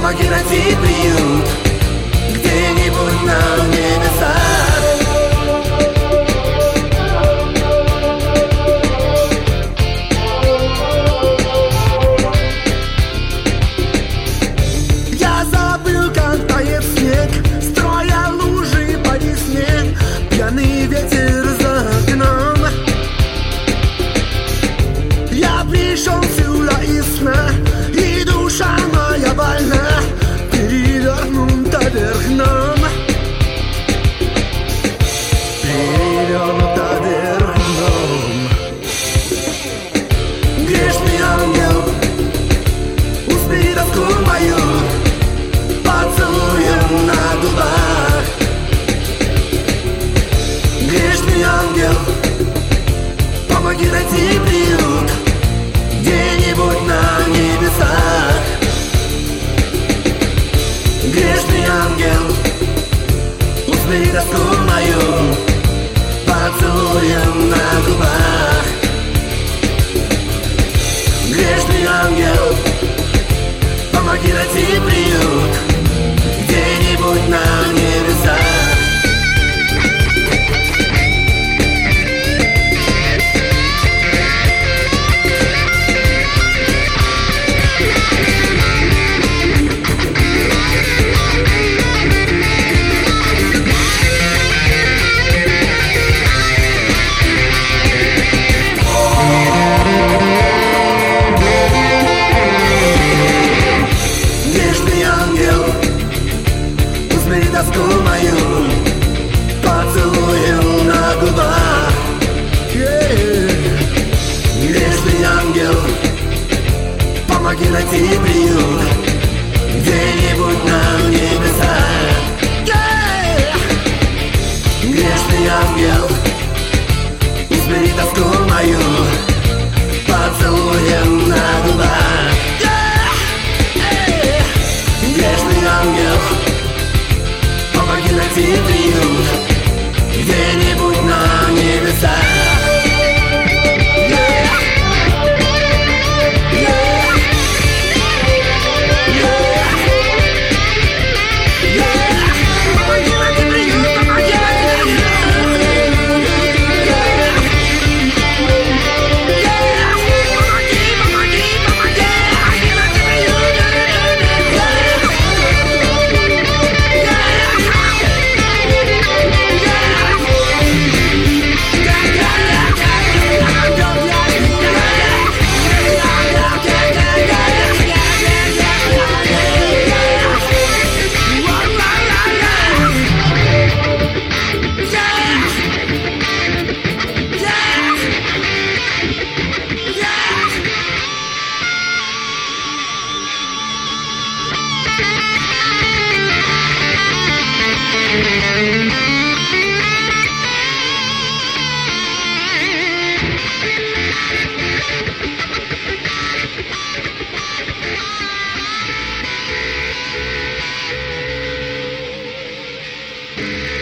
помоги найти приют где-нибудь на небесах. Я забыл, как тает снег, строя лужи по весне, пьяный ветер за окном. Я пришел сюда из сна, и душа моя больна, перевернута вверх дном. Перевернута вверх дном. Грешный ангел, усмири тоску мою поцелуем на губах. Грешный ангел, помоги найти приют где-нибудь на небесах. Грешный ангел, усмири тоску мою поцелуем на губах. Грешный ангел, помоги найти приют где-нибудь на небесах. Тоску мою поцелуем на губах. Грешный ангел, помоги найти приют где-нибудь на небесах. Грешный ангел, усмири тоску мою поцелуем на губах. Грешный ангел, помоги найти приют где-нибудь на небесах. Yeah.